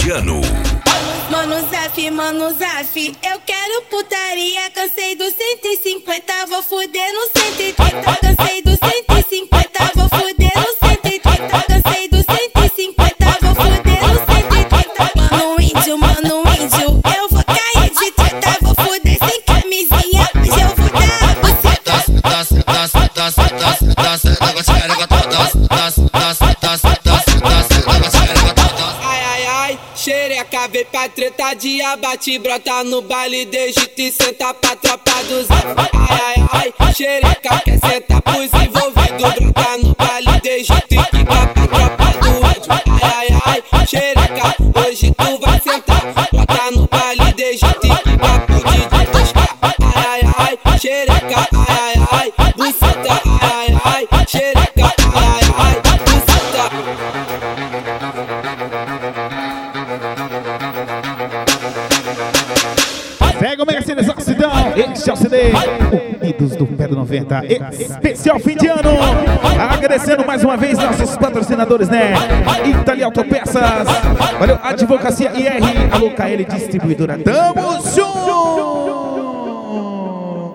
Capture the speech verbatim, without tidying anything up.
ano. Mano Zaf, mano Zaf, eu quero putaria. Cansei do cento e cinquenta, vou fuder no cento e trinta. Cansei do cento e cinquenta, vou fuder no cento e trinta. Cansei do cento e cinquenta, vou fuder no cento e trinta. Mano índio, mano índio, eu vou cair de treta. Vou fuder sem camisinha, mas eu vou dar você. Dança, dança, dança, dança, dança, dança, xereca vem pra treta de abate, brota no baile de Egito e senta pra tropa dos Zaf. Ai, ai, ai, xereca quer sentar pros envolvidos, brota no baile de Egito e quica pra tropa do ódio. Ai, ai, ai, xereca, hoje tu vai sentar, brota no baile de Egito e quica pro D J Tosca. Ai, ai, ai, xereca, ai, ai, ai, buceta, ai, ai, ai, xereca, ai, ai, ai, buceta. Pega o Mercedes Oxidão, este é o C D Unidos do Pé do noventa, especial fim de ano. Agradecendo mais uma vez nossos patrocinadores, né? Itali Autopeças, valeu, Advocacia I R, alô K L Distribuidora, tamo junto!